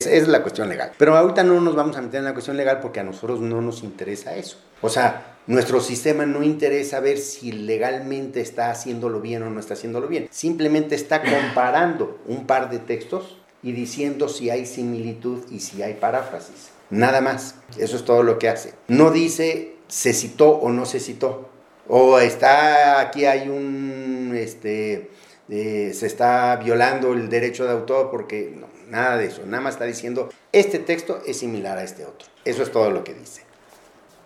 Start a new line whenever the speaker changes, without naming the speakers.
Es la cuestión legal. Pero ahorita no nos vamos a meter en la cuestión legal porque a nosotros no nos interesa eso. O sea, nuestro sistema no interesa ver si legalmente está haciéndolo bien o no está haciéndolo bien. Simplemente está comparando un par de textos y diciendo si hay similitud y si hay paráfrasis. Nada más. Eso es todo lo que hace. No dice se citó o no se citó. O está aquí hay un... se está violando el derecho de autor porque no, nada de eso, nada más está diciendo este texto es similar a este otro. Eso es todo lo que dice.